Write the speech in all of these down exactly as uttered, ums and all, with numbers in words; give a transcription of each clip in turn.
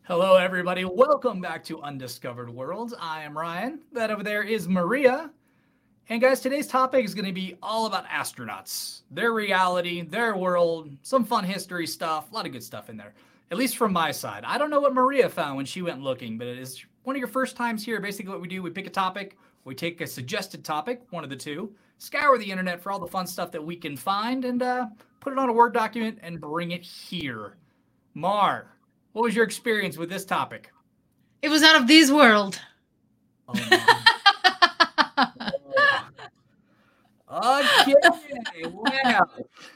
Hello, everybody. Welcome back to Undiscovered Worlds. I am Ryan. That over there is Maria. And guys, today's topic is going to be all about astronauts, their reality, their world, some fun history stuff, a lot of good stuff in there. At least from my side. I don't know what Maria found when she went looking, but it is one of your first times here. Basically, what we do, we pick a topic, we take a suggested topic, one of the two, scour the internet for all the fun stuff that we can find, and uh, put it on a Word document and bring it here. Mar, what was your experience with this topic? It was out of this world. Oh, no. Okay, wow.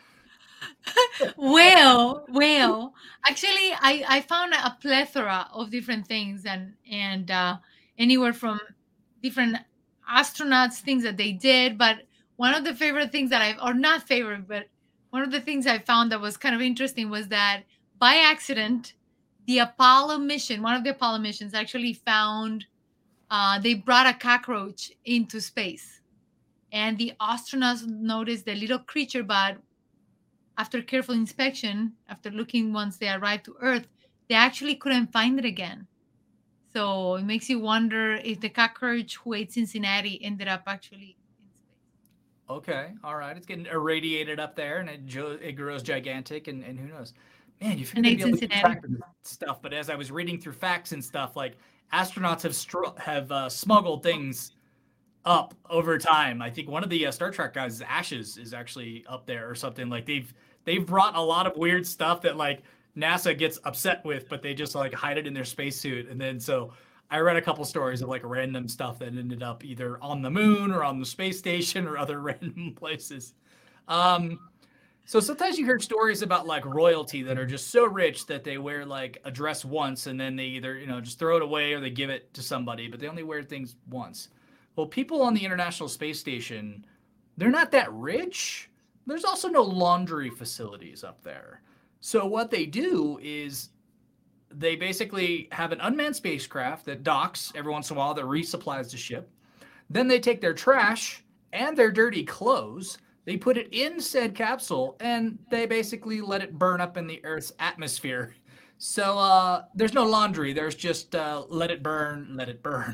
well, well, actually, I, I found a plethora of different things and and uh, anywhere from different astronauts, things that they did. But one of the favorite things that I've, or not favorite, but one of the things I found that was kind of interesting was that by accident, the Apollo mission, one of the Apollo missions actually found, uh, they brought a cockroach into space. And the astronauts noticed the little creature, but after careful inspection, after looking once they arrived to Earth, they actually couldn't find it again. So it makes you wonder if the cockroach who ate Cincinnati ended up actually in space. Okay, all right. It's getting irradiated up there, and it, jo- it grows gigantic, and, and who knows? Man, you figured And they'd ate be able to keep Cincinnati. track of this stuff, but as I was reading through facts and stuff, like astronauts have str- have uh, smuggled things up over time. I think one of the uh, Star Trek guys' ashes is actually up there or something. Like they've they've brought a lot of weird stuff that like NASA gets upset with, but they just like hide it in their spacesuit. And then so I read a couple stories of like random stuff that ended up either on the moon or on the space station or other random places. Um, so sometimes you hear stories about like royalty that are just so rich that they wear like a dress once and then they either, you know, just throw it away or they give it to somebody, but they only wear things once. Well, people on the International Space Station, they're not that rich. There's also no laundry facilities up there. So what they do is they basically have an unmanned spacecraft that docks every once in a while that resupplies the ship. Then they take their trash and their dirty clothes, they put it in said capsule, and they basically let it burn up in the Earth's atmosphere. So uh, there's no laundry. There's just uh, let it burn, let it burn.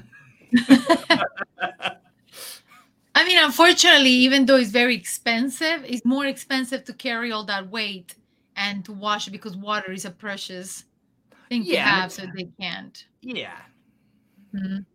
I mean, unfortunately, even though it's very expensive, it's more expensive to carry all that weight and to wash it because water is a precious thing to Yeah, have, so they can't. yeah. Mhm.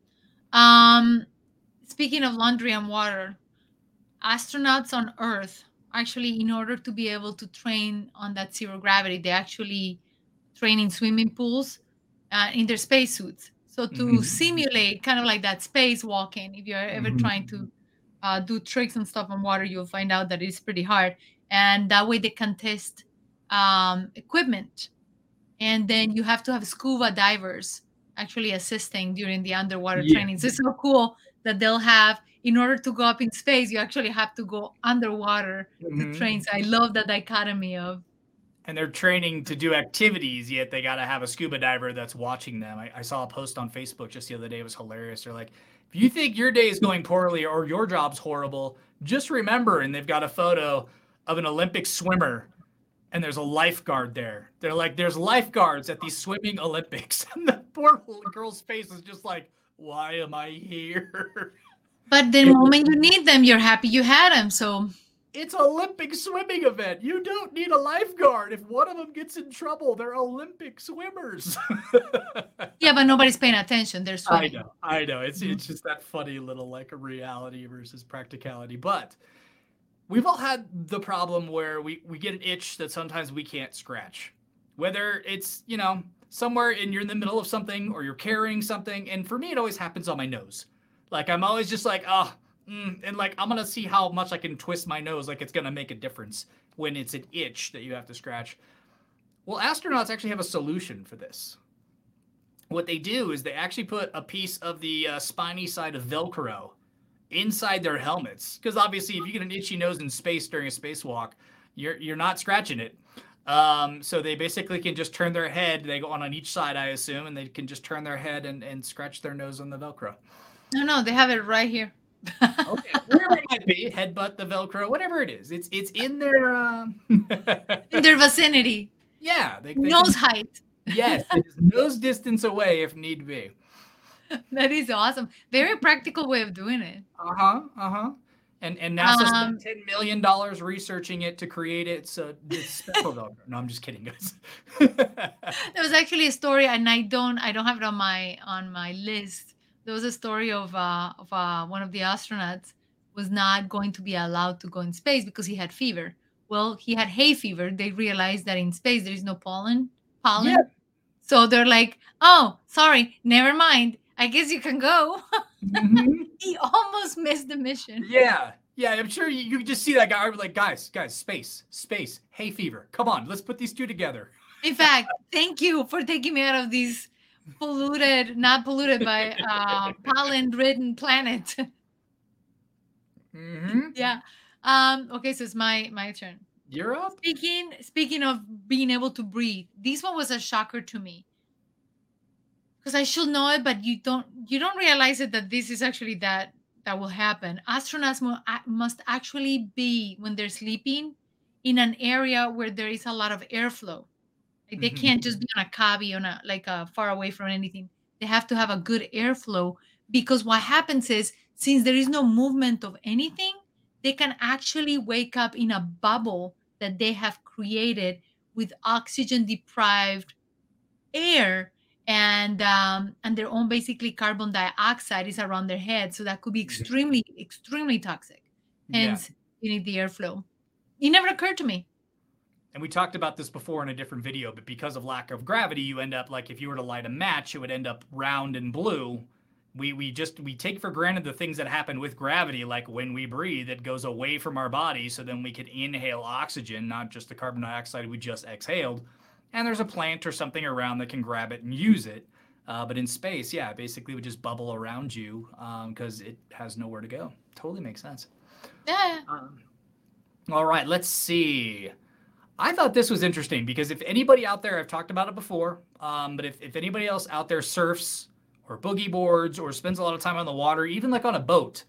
Um, speaking of laundry and water, astronauts on Earth actually, in order to be able to train on that zero gravity, they actually train in swimming pools uh, in their spacesuits. So to Mhm. simulate kind of like that spacewalking, if you're ever Mhm. trying to uh, do tricks and stuff on water, you'll find out that it's pretty hard. And that way they can test um, equipment. And then you have to have scuba divers actually assisting during the underwater Yeah. training. So it's so cool that they'll have, in order to go up in space, you actually have to go underwater to train. Mhm. So I love that dichotomy of, And they're training to do activities, yet they got to have a scuba diver that's watching them. I, I saw a post on Facebook just the other day. It was hilarious. They're like, if you think your day is going poorly or your job's horrible, just remember. And they've got a photo of an Olympic swimmer and there's a lifeguard there. They're like, there's lifeguards at these swimming Olympics. And the poor little girl's face is just like, why am I here? but the moment you need them, you're happy you had them. So It's an Olympic swimming event. You don't need a lifeguard. If one of them gets in trouble, they're Olympic swimmers. yeah, but nobody's paying attention. They're I swimming. know. I know. It's Mhm. it's just that funny little like reality versus practicality. But we've all had the problem where we we get an itch that sometimes we can't scratch. Whether it's, you know, somewhere and you're in the middle of something or you're carrying something, and for me it always happens on my nose. Like I'm always just like, oh, mm, and like I'm gonna see how much I can twist my nose, like it's gonna make a difference when it's an itch that you have to scratch. Well, astronauts actually have a solution for this. What they do is they actually put a piece of the uh, spiny side of Velcro inside their helmets, because obviously, if you get an itchy nose in space during a spacewalk, you're you're not scratching it. Um, so they basically can just turn their head. They go on on each side, I assume, and they can just turn their head and, and scratch their nose on the Velcro. No, no, they have it right here. Okay, wherever it might be, headbutt the Velcro, whatever it is, it's it's in their. Um... In their vicinity, yeah, they, they nose can, height. Yes, it is nose distance away if need be. That is awesome. Very practical way of doing it. Uh-huh, uh-huh. And and NASA spent Um, ten million dollars researching it to create it, so it's special though. No, I'm just kidding, guys. there was actually a story, and I don't, I don't have it on my on my list. There was a story of uh, of uh, one of the astronauts was not going to be allowed to go in space because he had fever. Well, he had hay fever. They realized that in space there is no pollen, Yeah. pollen. So they're like, "Oh, sorry, never mind. I guess you can go." Mhm. He almost missed the mission. Yeah. Yeah, I'm sure you, you could just see that guy like, guys, guys, space, space, hay fever. Come on, let's put these two together. In fact, thank you for taking me out of these polluted, not polluted by uh, pollen-ridden planet. Mm-hmm. Yeah. Um, okay, so it's my my turn. You're up. Speaking speaking of being able to breathe, this one was a shocker to me. Because I should know it, but you don't you don't realize it that this is actually that that will happen. Astronauts mu- a- must actually be when they're sleeping in an area where there is a lot of airflow. Like they Mm-hmm. can't just be on a cubby on a like a far away from anything. They have to have a good airflow because what happens is since there is no movement of anything, they can actually wake up in a bubble that they have created with oxygen deprived air and um, and their own basically carbon dioxide is around their head, so that could be extremely extremely toxic. Yeah. Hence, you need the airflow. It never occurred to me. And we talked about this before in a different video, but because of lack of gravity, you end up like if you were to light a match, it would end up round and blue. We we just we take for granted the things that happen with gravity, like when we breathe, it goes away from our body, so then we could inhale oxygen, not just the carbon dioxide we just exhaled. And there's a plant or something around that can grab it and use it. Uh, but in space, yeah, basically would just bubble around you because um, it has nowhere to go. Totally makes sense. Yeah. Um, all right, let's see. I thought this was interesting because if anybody out there, I've talked about it before, um, but if, if anybody else out there surfs or boogie boards or spends a lot of time on the water, even like on a boat,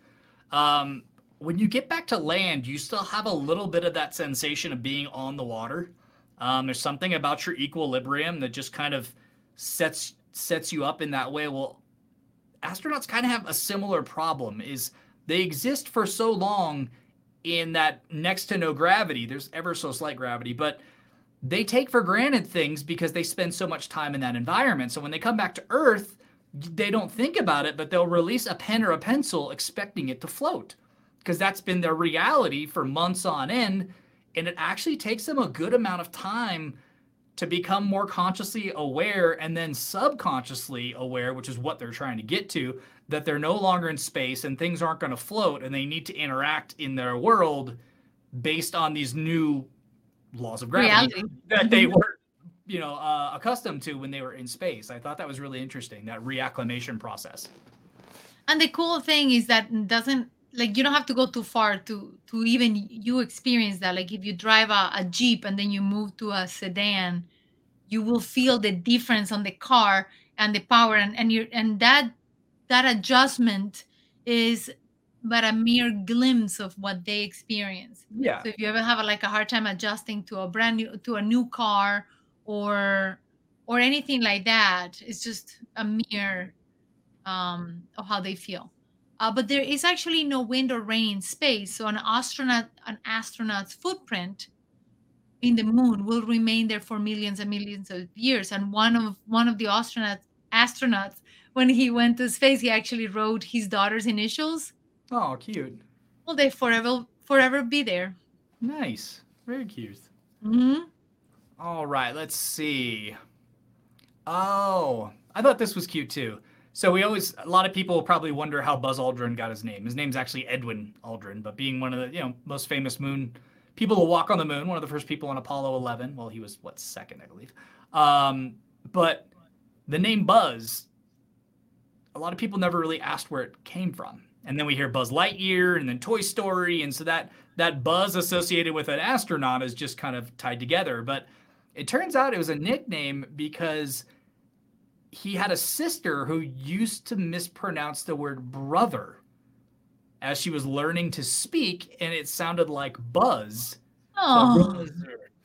um, when you get back to land, you still have a little bit of that sensation of being on the water. Um, there's something about your equilibrium that just kind of sets sets you up in that way. Well, astronauts kind of have a similar problem is they exist for so long in that next to no gravity. There's ever so slight gravity, but they take for granted things because they spend so much time in that environment. So when they come back to Earth, they don't think about it, but they'll release a pen or a pencil expecting it to float because that's been their reality for months on end. And it actually takes them a good amount of time to become more consciously aware and then subconsciously aware, which is what they're trying to get to, that they're no longer in space and things aren't going to float and they need to interact in their world based on these new laws of gravity Reality. that they were, you know, uh, accustomed to when they were in space. I thought that was really interesting, that reacclimation process. And the cool thing is that it doesn't like you don't have to go too far to to even you experience that. Like if you drive a, a Jeep and then you move to a sedan, you will feel the difference on the car and the power and and you and that that adjustment is but a mere glimpse of what they experience. Yeah. So if you ever have a, like a hard time adjusting to a brand new to a new car or or anything like that, it's just a mere um, of how they feel. Uh, but there is actually no wind or rain in space, so an astronaut an astronaut's footprint in the moon will remain there for millions and millions of years. And one of one of the astronauts astronauts when he went to space, he actually wrote his daughter's initials. Oh, cute. Well, they forever forever be there. Nice. Very cute. Mm-hmm. All right, let's see. Oh, I thought this was cute too. So we always, a lot of people probably wonder how Buzz Aldrin got his name. His name's actually Edwin Aldrin, but being one of the, you know, most famous moon people to walk on the moon, one of the first people on Apollo eleven. Well, he was what, second, I believe. Um, but the name Buzz, a lot of people never really asked where it came from. And then we hear Buzz Lightyear and then Toy Story, and so that that buzz associated with an astronaut is just kind of tied together. But it turns out it was a nickname because he had a sister who used to mispronounce the word brother as she was learning to speak, and it sounded like Buzz. Oh, So,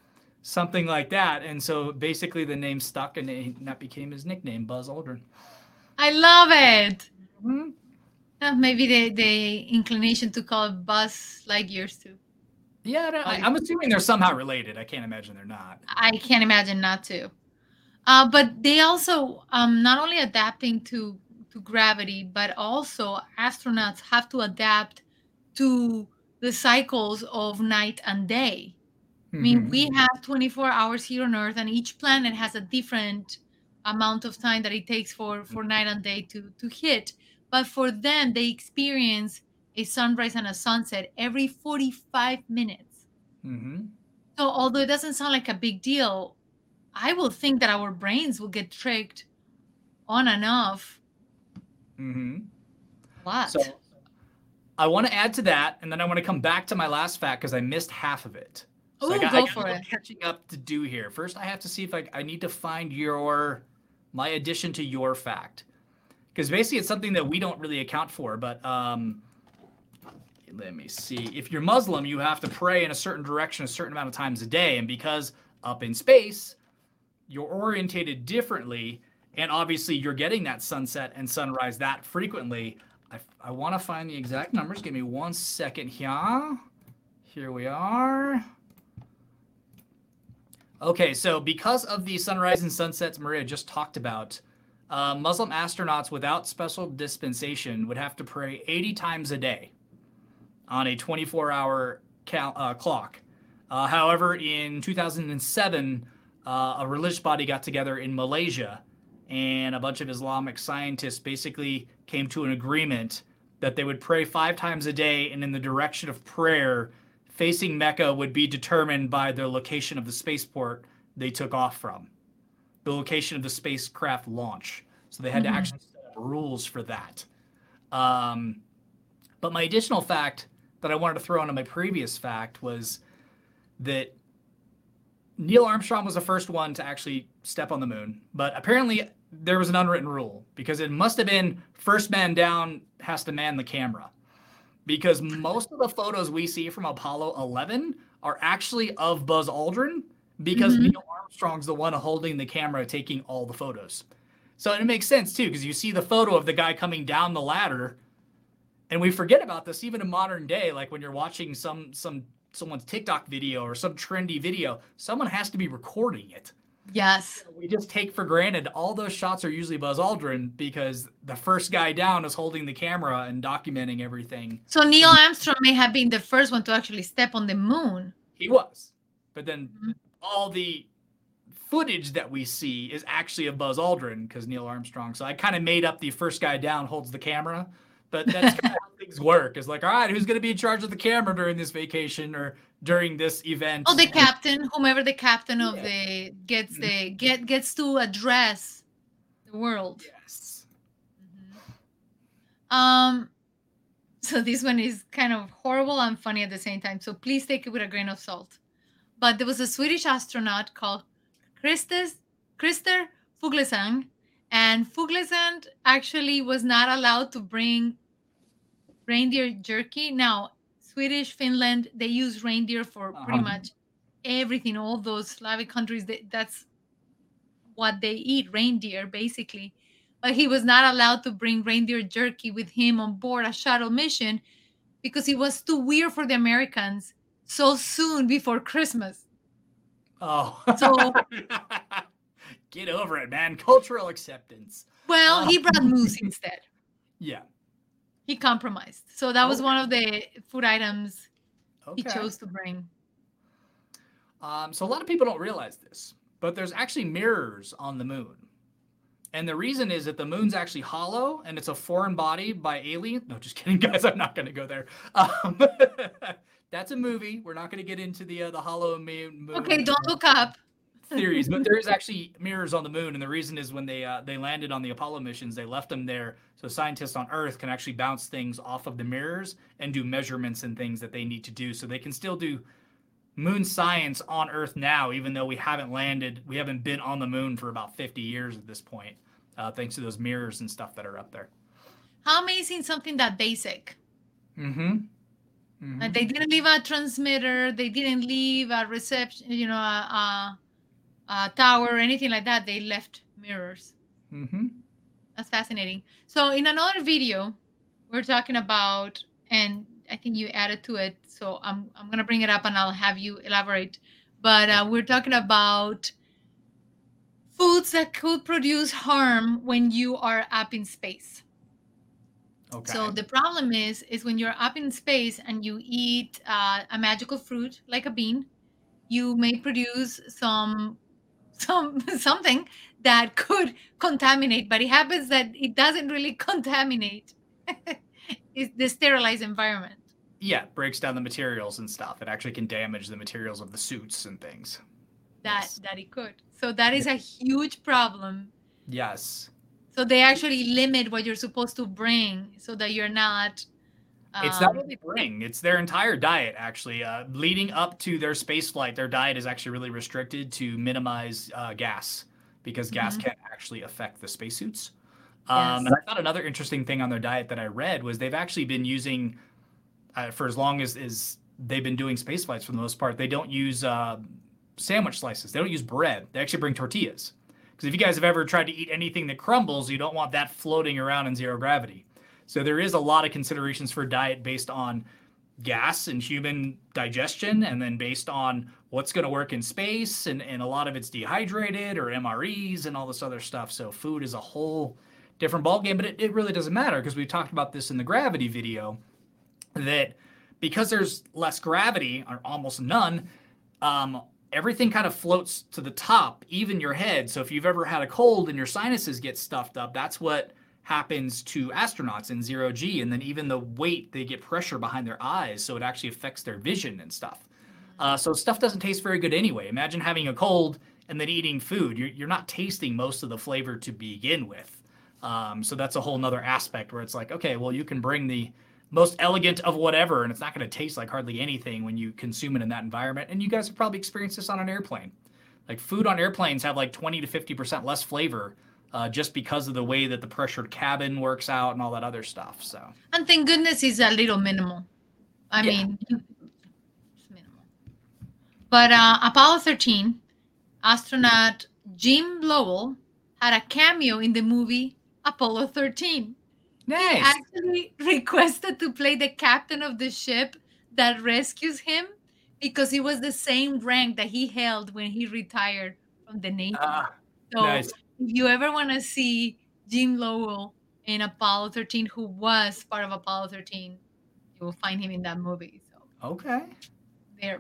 something like that. And so basically the name stuck, and that became his nickname, Buzz Aldrin. I love it. Mm-hmm. Uh, maybe the the inclination to call it Buzz Lightyears too. Yeah, I, I'm assuming they're somehow related. I can't imagine they're not. I can't imagine not to. Uh, but they also um, not only adapting to to gravity, but also astronauts have to adapt to the cycles of night and day. I mean, Mm-hmm. we have twenty-four hours here on Earth, and each planet has a different amount of time that it takes for, for night and day to, to hit. But for them, they experience a sunrise and a sunset every forty-five minutes. Mm-hmm. So although it doesn't sound like a big deal, I will think that our brains will get tricked on and off Mm-hmm. a lot. So I want to add to that, and then I want to come back to my last fact because I missed half of it. So Ooh, I got, go I got for a little it. catching up to do here. First, I have to see if I, I need to find your my addition to your fact, because basically it's something that we don't really account for. But um, let me see. If you're Muslim, you have to pray in a certain direction a certain amount of times a day, and because up in space, you're orientated differently, and obviously you're getting that sunset and sunrise that frequently. I, I want to find the exact numbers. Give me one second here. Here we are. Okay, so because of the sunrise and sunsets Maria just talked about, uh, Muslim astronauts without special dispensation would have to pray eighty times a day on a twenty-four hour cal- uh, clock. Uh, however, in two thousand seven, uh, a religious body got together in Malaysia, and a bunch of Islamic scientists basically came to an agreement that they would pray five times a day, and in the direction of prayer facing Mecca would be determined by the location of the spaceport they took off from, the location of the spacecraft launch. So they had mm-hmm. to actually set up rules for that. Um, but my additional fact that I wanted to throw into my previous fact was that Neil Armstrong was the first one to actually step on the moon, but apparently there was an unwritten rule, because it must have been first man down has to man the camera. Because most of the photos we see from Apollo eleven are actually of Buzz Aldrin, because mm-hmm. Neil Armstrong's the one holding the camera taking all the photos. So it makes sense too, because you see the photo of the guy coming down the ladder, and we forget about this even in modern day. Like when you're watching some some someone's TikTok video or some trendy video, someone has to be recording it. Yes. We just take for granted all those shots are usually Buzz Aldrin, because the first guy down is holding the camera and documenting everything. So Neil Armstrong may have been the first one to actually step on the moon. He was. But then mm-hmm. all the footage that we see is actually of Buzz Aldrin, because Neil Armstrong. So I kind of made up the first guy down holds the camera. But that's kind of how things work. It's like, all right, who's going to be in charge of the camera during this vacation or during this event? Oh, the captain, whomever the captain of yeah. the gets the get gets to address the world. Yes. Mm-hmm. Um. So this one is kind of horrible and funny at the same time. So please take it with a grain of salt. But there was a Swedish astronaut called Christes, Christer Fuglesang. And Fuglesang actually was not allowed to bring reindeer jerky. Now, Swedish, Finland, they use reindeer for uh-huh. pretty much everything. All those Slavic countries, they, that's what they eat, reindeer, basically. But he was not allowed to bring reindeer jerky with him on board a shuttle mission because it was too weird for the Americans so soon before Christmas. Oh. So... Get over it, man. Cultural acceptance. Well, um, he brought moose instead. Yeah. He compromised. So that was okay. one of the food items okay. he chose to bring. Um, so a lot of people don't realize this, but there's actually mirrors on the moon. And the reason is that the moon's actually hollow, and it's a foreign body by alien. No, just kidding, guys. I'm not going to go there. Um, that's a movie. We're not going to get into the uh, the hollow moon. Okay, don't look up. Theories, but there is actually mirrors on the moon, and the reason is when they uh, they landed on the Apollo missions, they left them there so scientists on Earth can actually bounce things off of the mirrors and do measurements and things that they need to do, so they can still do moon science on Earth now, even though we haven't landed, we haven't been on the moon for about fifty years at this point, uh, thanks to those mirrors and stuff that are up there. How amazing something that basic. Mm-hmm. Mm-hmm. Uh, they didn't leave a transmitter. They didn't leave a reception, you know, a, a, a tower or anything like that. They left mirrors. Mm-hmm. That's fascinating. So in another video, we're talking about, and I think you added to it, so I'm I'm gonna bring it up and I'll have you elaborate. But uh, we're talking about foods that could produce harm when you are up in space. Okay. So the problem is, is when you're up in space and you eat uh, a magical fruit like a bean, you may produce some some something that could contaminate. But it happens that it doesn't really contaminate. It's the sterilized environment. Yeah, it breaks down the materials and stuff. It actually can damage the materials of the suits and things. That yes. that it could. So that is a huge problem. Yes. So they actually limit what you're supposed to bring so that you're not. Um, it's not what they bring. It's their entire diet, actually. Uh, leading up to their space flight, their diet is actually really restricted to minimize uh, gas because gas mm-hmm. can actually affect the spacesuits. Um, yes. And I thought another interesting thing on their diet that I read was they've actually been using, uh, for as long as, as they've been doing space flights for the most part, they don't use uh, sandwich slices. They don't use bread. They actually bring tortillas. Because if you guys have ever tried to eat anything that crumbles, you don't want that floating around in zero gravity. So there is a lot of considerations for diet based on gas and human digestion, and then based on what's going to work in space, and, and a lot of it's dehydrated or M R Es and all this other stuff. So food is a whole different ballgame, but it, it really doesn't matter because we talked about this in the gravity video, that because there's less gravity, or almost none, um, everything kind of floats to the top, even your head. So if you've ever had a cold and your sinuses get stuffed up, that's what happens to astronauts in zero G. And then even the weight, they get pressure behind their eyes, so it actually affects their vision and stuff. Uh, so stuff doesn't taste very good anyway. Imagine having a cold and then eating food. You're, you're not tasting most of the flavor to begin with. Um, so that's a whole nother aspect where it's like, okay, well, you can bring the most elegant of whatever, and it's not going to taste like hardly anything when you consume it in that environment. And you guys have probably experienced this on an airplane. Like food on airplanes have like twenty to fifty percent less flavor uh, just because of the way that the pressured cabin works out and all that other stuff. So, and thank goodness it's a little minimal. I yeah. mean, it's minimal. But uh, Apollo thirteen, astronaut Jim Lovell had a cameo in the movie Apollo thirteen. Nice. He actually requested to play the captain of the ship that rescues him because he was the same rank that he held when he retired from the Navy. Uh, so nice. If you ever want to see Jim Lovell in Apollo thirteen, who was part of Apollo thirteen, you will find him in that movie. So okay. There.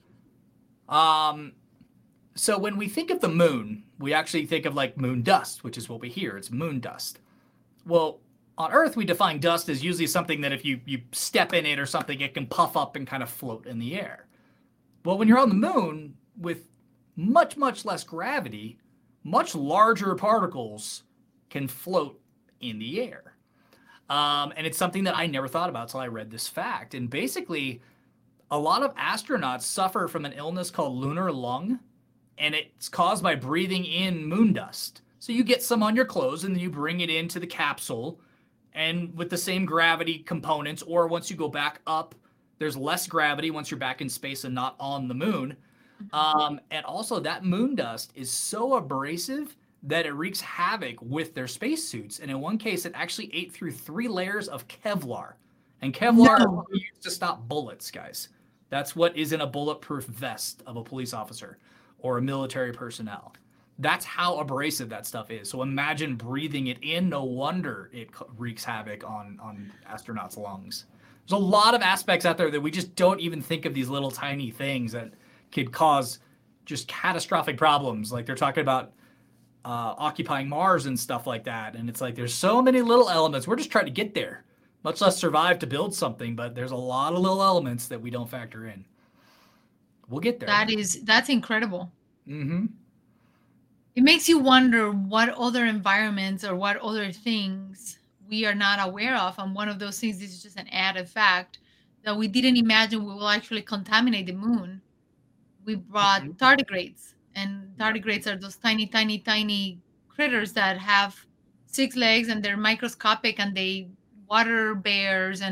Um, so when we think of the moon, we actually think of like moon dust, which is what we hear. It's moon dust. Well, on Earth, we define dust as usually something that if you, you step in it or something, it can puff up and kind of float in the air. Well, when you're on the moon with much, much less gravity, much larger particles can float in the air. Um, and it's something that I never thought about until I read this fact. And basically, a lot of astronauts suffer from an illness called lunar lung, and it's caused by breathing in moon dust. So you get some on your clothes, and then you bring it into the capsule, and with the same gravity components, or once you go back up, there's less gravity once you're back in space and not on the moon. Um, and also that moon dust is so abrasive that it wreaks havoc with their spacesuits. And in one case, it actually ate through three layers of Kevlar. And Kevlar no. is used to stop bullets, guys. That's what is in a bulletproof vest of a police officer or a military personnel. That's how abrasive that stuff is. So imagine breathing it in. No wonder it wreaks havoc on, on astronauts' lungs. There's a lot of aspects out there that we just don't even think of, these little tiny things that could cause just catastrophic problems. Like they're talking about uh, occupying Mars and stuff like that. And it's like there's so many little elements. We're just trying to get there, much less survive to build something. But there's a lot of little elements that we don't factor in. We'll get there. That is, that's incredible. Mm-hmm. It makes you wonder what other environments or what other things we are not aware of. And one of those things is just an added fact that we didn't imagine we will actually contaminate the moon. We brought mm-hmm. tardigrades, and tardigrades are those tiny, tiny, tiny critters that have six legs and they're microscopic, and they water bears, and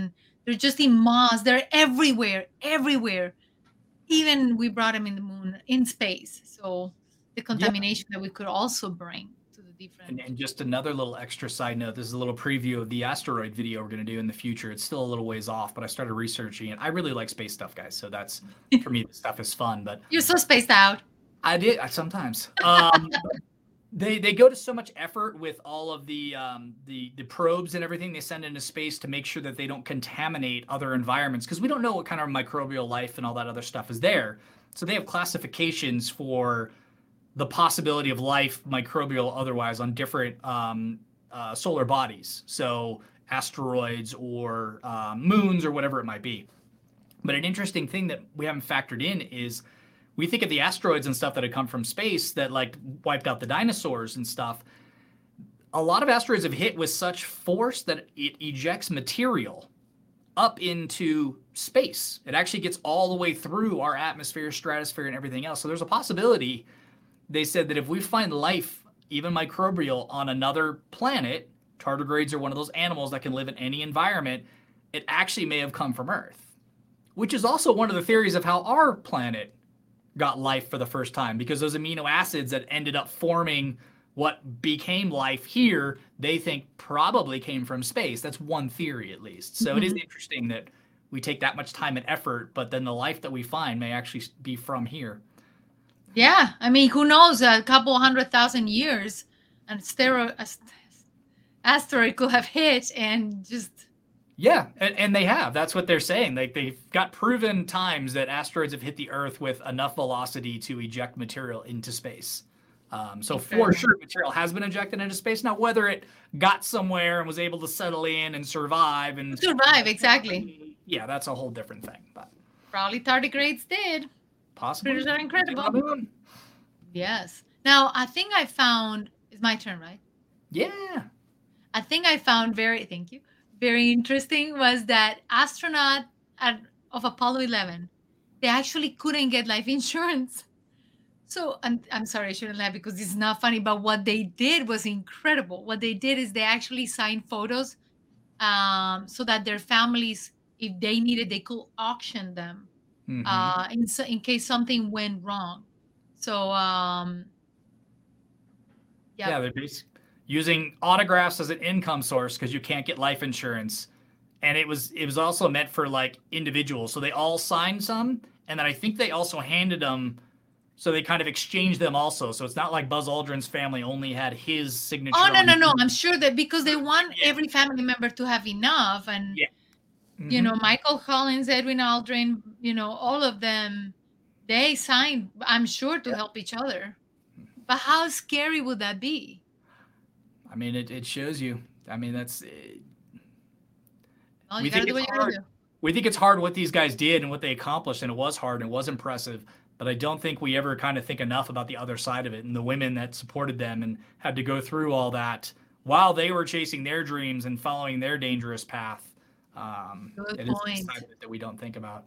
They're just in mass. They're everywhere, everywhere. Even we brought them in the moon, in space. So the Yeah. contamination that we could also bring to the different. And, and just another little extra side note, this is a little preview of the asteroid video we're going to do in the future. It's still a little ways off, but I started researching it. I really like space stuff, guys. So that's, for me, this stuff is fun. But You're so spaced out. I did, I, sometimes. Um, they they go to so much effort with all of the, um, the, the probes and everything they send into space to make sure that they don't contaminate other environments, because we don't know what kind of microbial life and all that other stuff is there. So they have classifications for the possibility of life, microbial, otherwise, on different um, uh, solar bodies. So asteroids or uh, moons or whatever it might be. But an interesting thing that we haven't factored in is we think of the asteroids and stuff that had come from space that like wiped out the dinosaurs and stuff. A lot of asteroids have hit with such force that it ejects material up into space. It actually gets all the way through our atmosphere, stratosphere, and everything else. So there's a possibility. They said that if we find life, even microbial, on another planet, tardigrades are one of those animals that can live in any environment, it actually may have come from Earth, which is also one of the theories of how our planet got life for the first time, because those amino acids that ended up forming what became life here, they think probably came from space. That's one theory, at least. So mm-hmm. It is interesting that we take that much time and effort, but then the life that we find may actually be from here. Yeah, I mean, who knows? A couple hundred thousand years, and stero- asteroid could have hit and just. Yeah, and, and they have. That's what they're saying. Like they've got proven times that asteroids have hit the Earth with enough velocity to eject material into space. Um, so for sure, material has been ejected into space. Now, whether it got somewhere and was able to settle in and survive and survive, exactly. Yeah, that's a whole different thing. But probably tardigrades did. Possibly. Critters are incredible. Yes. Now, I think I found, it's my turn, right? Yeah. I think I found very, thank you, very interesting was that astronaut at, of Apollo eleven, they actually couldn't get life insurance. So I'm, I'm sorry, I shouldn't laugh because it's not funny, but what they did was incredible. What they did is they actually signed photos um, so that their families, if they needed, they could auction them. Mm-hmm. Uh, in, in case something went wrong. So, um, yeah. Yeah, they're basically using autographs as an income source because you can't get life insurance. And it was it was also meant for like individuals. So they all signed some. And then I think they also handed them. So they kind of exchanged them also. So it's not like Buzz Aldrin's family only had his signature. Oh, no, no, no. I'm sure that because they want yeah. every family member to have enough. And yeah. Mm-hmm. You know, Michael Collins, Edwin Aldrin, you know, all of them, they signed, I'm sure, to yeah. help each other. But how scary would that be? I mean, it, it shows you. I mean, that's. It, well, you got to do what you got to do. We think it's hard what these guys did and what they accomplished, and it was hard and it was impressive. But I don't think we ever kind of think enough about the other side of it and the women that supported them and had to go through all that while they were chasing their dreams and following their dangerous path. Um, Good it point. is the side of it that we don't think about.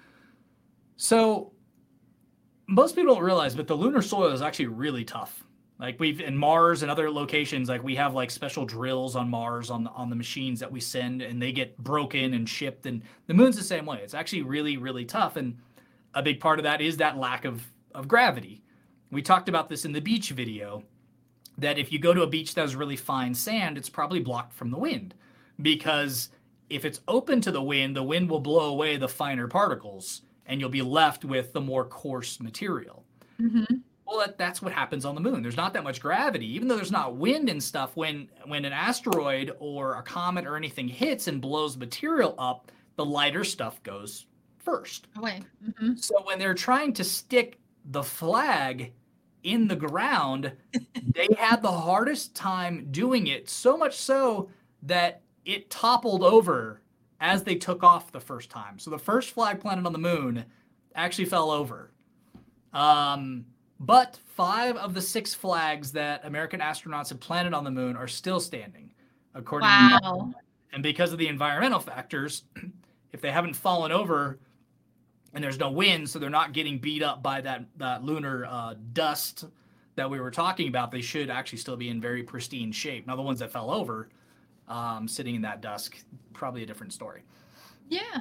So most people don't realize, but the lunar soil is actually really tough. Like we've in Mars and other locations, like we have like special drills on Mars on the, on the machines that we send, and they get broken and shipped. And the moon's the same way. It's actually really, really tough. And a big part of that is that lack of, of gravity. We talked about this in the beach video, that if you go to a beach that has really fine sand, it's probably blocked from the wind, because if it's open to the wind, the wind will blow away the finer particles and you'll be left with the more coarse material. Mm-hmm. Well, that, that's what happens on the moon. There's not that much gravity. Even though there's not wind and stuff, when, when an asteroid or a comet or anything hits and blows material up, the lighter stuff goes first. Away. Mm-hmm. So when they're trying to stick the flag in the ground, they had the hardest time doing it, so much so that it toppled over as they took off the first time. So the first flag planted on the moon actually fell over. Um, but five of the six flags that American astronauts have planted on the moon are still standing, according wow. to the, and because of the environmental factors, if they haven't fallen over and there's no wind, so they're not getting beat up by that, that lunar uh, dust that we were talking about, they should actually still be in very pristine shape. Now, the ones that fell over, Um, sitting in that dusk, probably a different story. Yeah.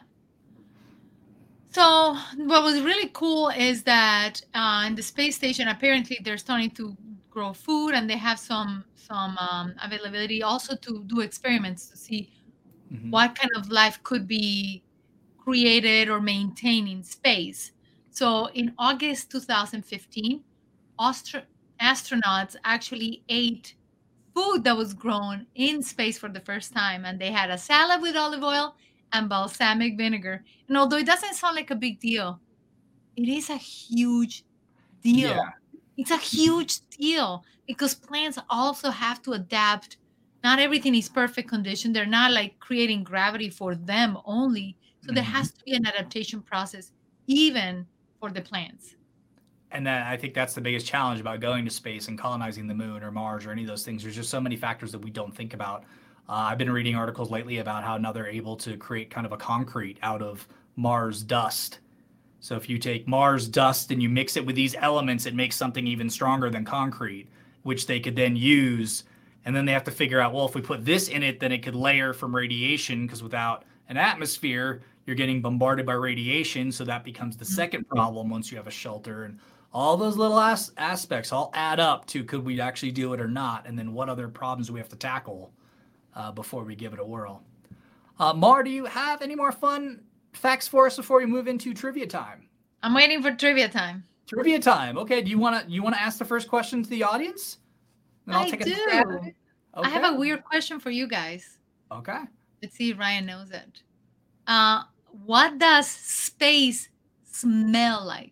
So what was really cool is that uh, in the space station, apparently they're starting to grow food, and they have some some um, availability also to do experiments to see Mm-hmm. what kind of life could be created or maintained in space. So in August two thousand fifteen, Austro- astronauts actually ate food that was grown in space for the first time, and they had a salad with olive oil and balsamic vinegar. And although it doesn't sound like a big deal, it is a huge Yeah. deal. It's a huge deal because plants also have to adapt. Not everything is perfect condition. They're not like creating gravity for them only. So there Mm-hmm. has to be an adaptation process even for the plants. And then I think that's the biggest challenge about going to space and colonizing the moon or Mars or any of those things. There's just so many factors that we don't think about. Uh, I've been reading articles lately about how now they're able to create kind of a concrete out of Mars dust. So if you take Mars dust and you mix it with these elements, it makes something even stronger than concrete, which they could then use. And then they have to figure out, well, if we put this in it, then it could layer from radiation, because without an atmosphere, you're getting bombarded by radiation. So that becomes the second problem once you have a shelter. And all those little as- aspects all add up to could we actually do it or not? And then what other problems do we have to tackle uh, before we give it a whirl? Uh, Mar, do you have any more fun facts for us before we move into trivia time? I'm waiting for trivia time. Trivia time. Okay. Do you want to you want to ask the first question to the audience? Then I'll I take a do. Stab at it. Okay. I have a weird question for you guys. Okay. Let's see if Ryan knows it. Uh, what does space smell like?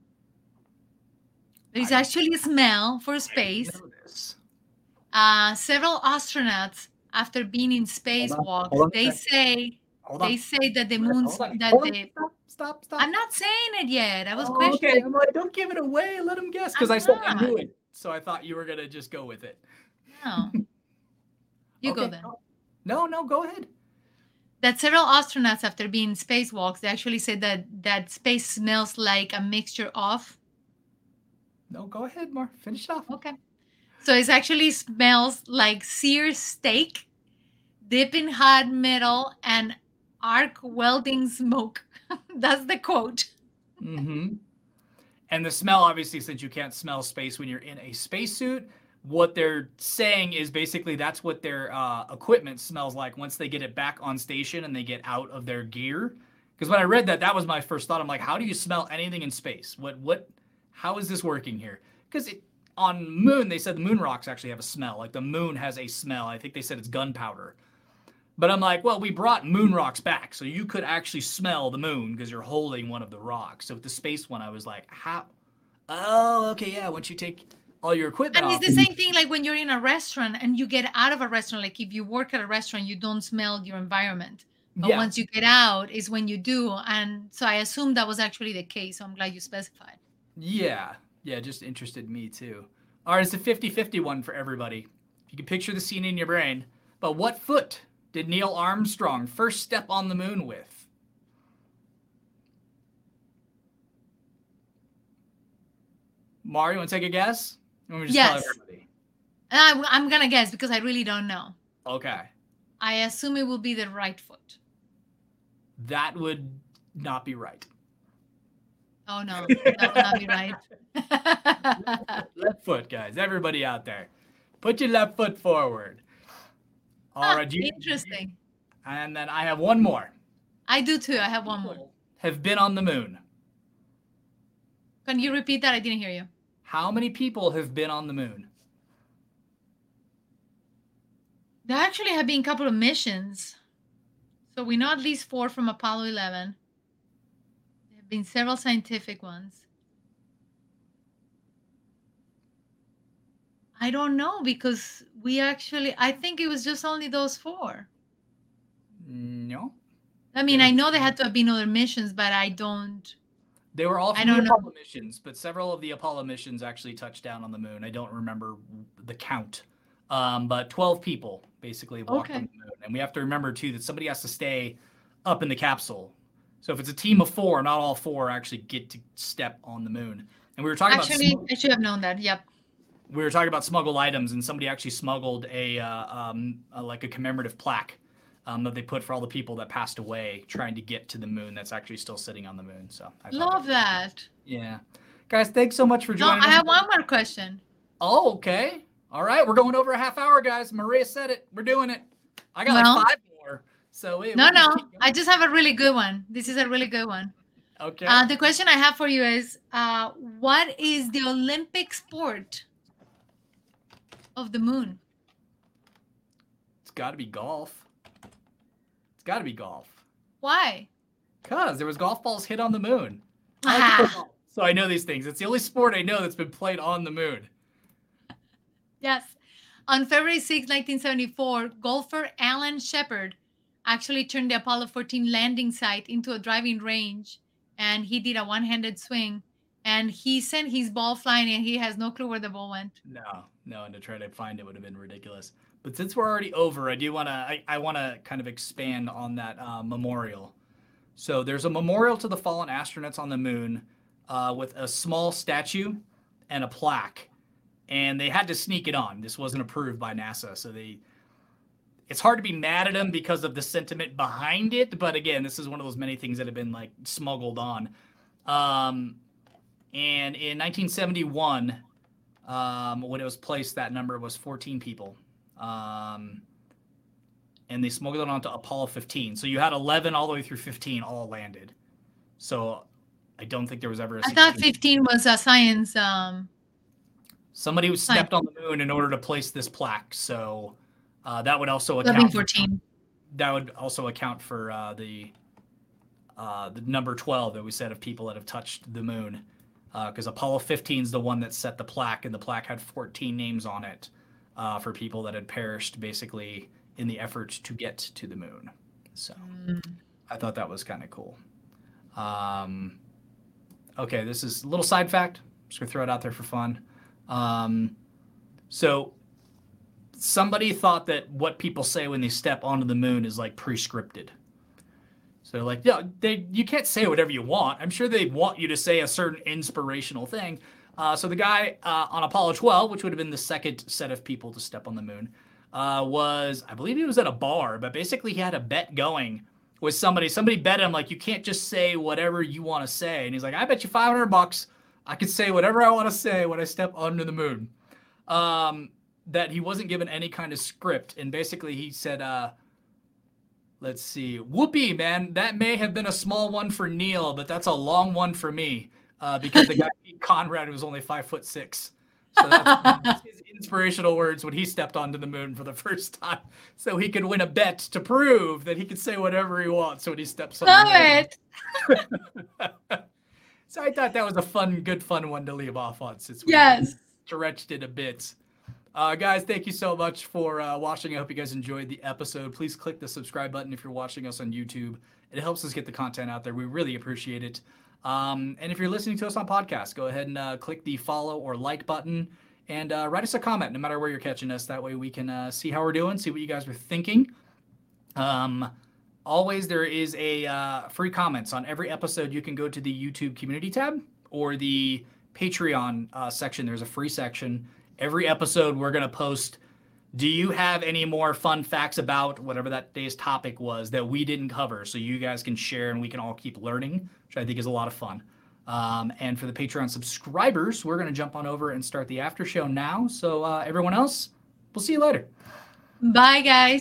There's I, actually a smell for space. Uh, several astronauts, after being in spacewalks, they say they say that the moon's that the stop, stop, stop. I'm not saying it yet. I was oh, questioning. Okay, I'm like, don't give it away. Let them guess, because I said I knew it, so I thought you were gonna just go with it. No, you okay. go then. No, no, go ahead. That several astronauts, after being in spacewalks, they actually said that that space smells like a mixture of. No, go ahead, Mar. Finish off. Okay. So it actually smells like seared steak, dip in hot metal, and arc welding smoke. That's the quote. Mm-hmm. And the smell, obviously, since you can't smell space when you're in a spacesuit, what they're saying is basically that's what their uh, equipment smells like once they get it back on station and they get out of their gear. Because when I read that, that was my first thought. I'm like, how do you smell anything in space? What what? How is this working here? Because on moon, they said the moon rocks actually have a smell. Like the moon has a smell. I think they said it's gunpowder. But I'm like, well, we brought moon rocks back, so you could actually smell the moon because you're holding one of the rocks. So with the space one, I was like, how? Oh, okay, yeah. Once you take all your equipment and off. It's the same thing like when you're in a restaurant and you get out of a restaurant. Like if you work at a restaurant, you don't smell your environment. But yeah. Once you get out is when you do. And so I assume that was actually the case. So I'm glad you specified. Yeah. Yeah, just interested me too. All right, it's a fifty-fifty one for everybody. If you can picture the scene in your brain. But what foot did Neil Armstrong first step on the moon with? Mario, want to take a guess? Or we just yes. Tell everybody? I, I'm going to guess because I really don't know. Okay. I assume it will be the right foot. That would not be right. Oh, no. That would not be right. Left foot, guys. Everybody out there. Put your left foot forward. All huh, right. You, interesting. And then I have one more. I do too. I have one more. Have been on the moon. Can you repeat that? I didn't hear you. How many people have been on the moon? There actually have been a couple of missions. So we know at least four from Apollo eleven. There have been several scientific ones. I don't know because we actually, I think it was just only those four. No. I mean, I know there had to have been other missions, but I don't. They were all from I don't the know. Apollo missions, but several of the Apollo missions actually touched down on the moon. I don't remember the count. Um, but twelve people basically walked okay. on the moon. And we have to remember, too, that somebody has to stay up in the capsule. So if it's a team of four, not all four actually get to step on the moon. And we were talking actually, about... Actually, I should have known that. Yep. We were talking about smuggled items, and somebody actually smuggled a, uh, um, a like a commemorative plaque um, that they put for all the people that passed away trying to get to the moon. That's actually still sitting on the moon. So I love that. that. Yeah, guys, thanks so much for joining. No, I us. have one more question. Oh, okay. All right, we're going over a half hour, guys. Maria said it. We're doing it. I got well, like five more. So wait, no, no, I just have a really good one. This is a really good one. Okay. Uh, the question I have for you is, uh, what is the Olympic sport of the moon? It's got to be golf. It's got to be golf. Why? Because there was golf balls hit on the moon. I like so I know these things. It's the only sport I know that's been played on the moon. Yes. On February sixth, nineteen seventy-four, golfer Alan Shepard actually turned the Apollo fourteen landing site into a driving range, and he did a one-handed swing, and he sent his ball flying, and he has no clue where the ball went. No, no, and to try to find it would have been ridiculous. But since we're already over, I do want to, I, I want to kind of expand on that uh, memorial. So there's a memorial to the fallen astronauts on the moon uh, with a small statue and a plaque. And they had to sneak it on. This wasn't approved by NASA. So they, it's hard to be mad at them because of the sentiment behind it. But again, this is one of those many things that have been like smuggled on. Um, and in nineteen seventy-one, um, when it was placed, that number was fourteen people. Um, and they smuggled it onto Apollo fifteen. So you had eleven all the way through fifteen all landed. So I don't think there was ever a I thought fifteen was a science... Um... Somebody who stepped on the moon in order to place this plaque. So uh, that would also account for, that would also account for uh, the uh, the number twelve that we said of people that have touched the moon. Because uh, Apollo fifteen is the one that set the plaque, and the plaque had fourteen names on it uh, for people that had perished basically in the effort to get to the moon. So mm. I thought that was kind of cool. Um, okay, this is a little side fact. Just going to throw it out there for fun. Um, so somebody thought that what people say when they step onto the moon is like pre-scripted. So like, yeah, they, you can't say whatever you want. I'm sure they want you to say a certain inspirational thing. Uh, so the guy, uh, on Apollo twelve, which would have been the second set of people to step on the moon, uh, was, I believe he was at a bar, but basically he had a bet going with somebody, somebody bet him like, you can't just say whatever you want to say. And he's like, I bet you five hundred bucks. I could say whatever I want to say when I step onto the moon. Um, that he wasn't given any kind of script. And basically he said, uh, let's see, whoopee, man, that may have been a small one for Neil, but that's a long one for me. Uh, because the guy beat Conrad was only five foot six. So that's his inspirational words when he stepped onto the moon for the first time. So he could win a bet to prove that he could say whatever he wants when he steps on Love the moon. it. So I thought that was a fun, good, fun one to leave off on since we yes. stretched it a bit. Uh, guys, thank you so much for uh, watching. I hope you guys enjoyed the episode. Please click the subscribe button if you're watching us on YouTube. It helps us get the content out there. We really appreciate it. Um, and if you're listening to us on podcast, go ahead and uh, click the follow or like button and uh, write us a comment no matter where you're catching us. That way we can uh, see how we're doing, see what you guys are thinking. Um, Always, there is a uh, free comments on every episode. You can go to the YouTube community tab or the Patreon uh, section. There's a free section. Every episode, we're going to post, do you have any more fun facts about whatever that day's topic was that we didn't cover? So you guys can share and we can all keep learning, which I think is a lot of fun. Um, and for the Patreon subscribers, we're going to jump on over and start the after show now. So uh, everyone else, we'll see you later. Bye, guys.